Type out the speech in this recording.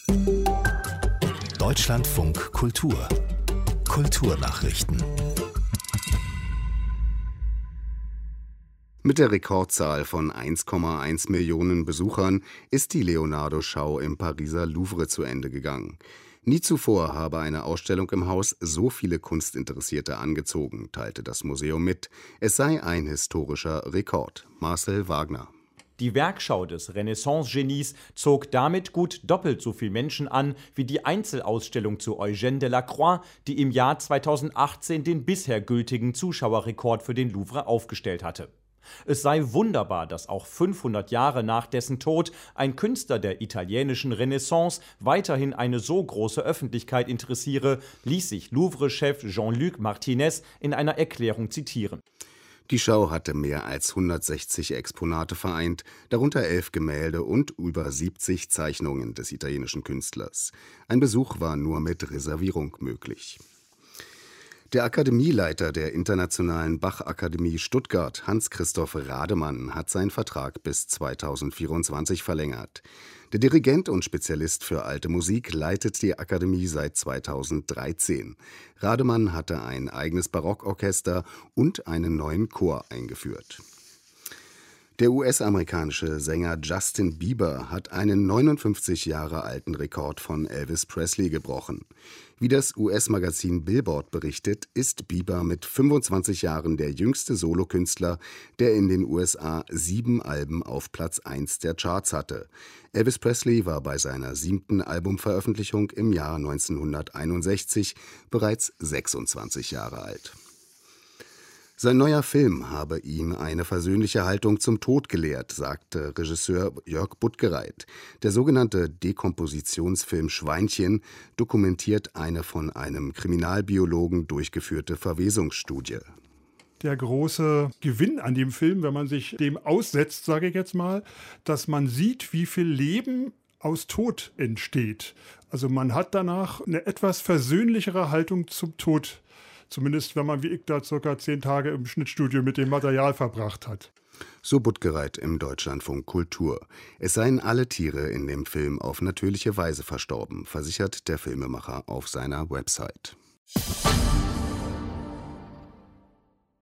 Deutschlandfunk Kultur. Kulturnachrichten. Mit der Rekordzahl von 1,1 Millionen Besuchern ist die Leonardo-Schau im Pariser Louvre zu Ende gegangen. Nie zuvor habe eine Ausstellung im Haus so viele Kunstinteressierte angezogen, teilte das Museum mit. Es sei ein historischer Rekord. Marcel Wagner. Die Werkschau des Renaissance-Genies zog damit gut doppelt so viel Menschen an wie die Einzelausstellung zu Eugène Delacroix, die im Jahr 2018 den bisher gültigen Zuschauerrekord für den Louvre aufgestellt hatte. Es sei wunderbar, dass auch 500 Jahre nach dessen Tod ein Künstler der italienischen Renaissance weiterhin eine so große Öffentlichkeit interessiere, ließ sich Louvre-Chef Jean-Luc Martinez in einer Erklärung zitieren. Die Schau hatte mehr als 160 Exponate vereint, darunter 11 Gemälde und über 70 Zeichnungen des italienischen Künstlers. Ein Besuch war nur mit Reservierung möglich. Der Akademieleiter der Internationalen Bach-Akademie Stuttgart, Hans-Christoph Rademann, hat seinen Vertrag bis 2024 verlängert. Der Dirigent und Spezialist für alte Musik leitet die Akademie seit 2013. Rademann hatte ein eigenes Barockorchester und einen neuen Chor eingeführt. Der US-amerikanische Sänger Justin Bieber hat einen 59 Jahre alten Rekord von Elvis Presley gebrochen. Wie das US-Magazin Billboard berichtet, ist Bieber mit 25 Jahren der jüngste Solokünstler, der in den USA 7 Alben auf Platz 1 der Charts hatte. Elvis Presley war bei seiner 7. Albumveröffentlichung im Jahr 1961 bereits 26 Jahre alt. Sein neuer Film habe ihm eine versöhnliche Haltung zum Tod gelehrt, sagte Regisseur Jörg Buttgereit. Der sogenannte Dekompositionsfilm Schweinchen dokumentiert eine von einem Kriminalbiologen durchgeführte Verwesungsstudie. Der große Gewinn an dem Film, wenn man sich dem aussetzt, sage ich jetzt mal, dass man sieht, wie viel Leben aus Tod entsteht. Also man hat danach eine etwas versöhnlichere Haltung zum Tod. Zumindest wenn man wie ich da ca. 10 Tage im Schnittstudio mit dem Material verbracht hat. So Buttgereit im Deutschlandfunk Kultur. Es seien alle Tiere in dem Film auf natürliche Weise verstorben, versichert der Filmemacher auf seiner Website.